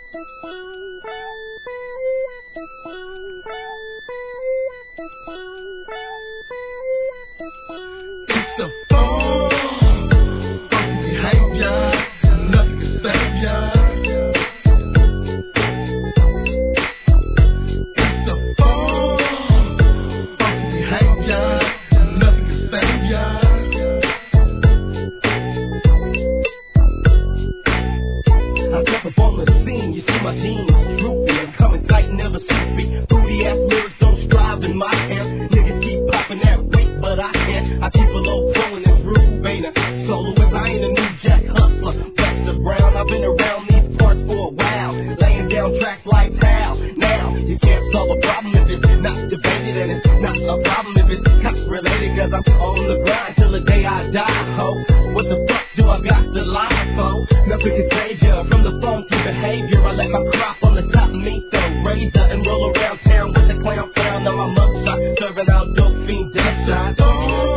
It's the phone behavior, nothing can save ya. It's the phone behavior, nothing can save ya. I step up on the scene, you see my jeans droopy, I'm coming tight, never sleepy. Booty ass lyrics don't strive in my hands. Niggas keep popping that weight, but I can't. I keep a low pro in this groove, ain't a soloist. I ain't a new jack hustler. Buster Brown, I've been around these parts for a while, laying down tracks like how. Now you can't solve a problem if it's not debated, and it's not a problem if it's cops related. Cause I'm on the grind till the day I die, ho. What the fuck do I got to lie for? Nothing can save ya from the funky behavior. I let my crop on the top meet the razor and roll around town with the clown frown on my mugshot, serving out dope fiend death shots.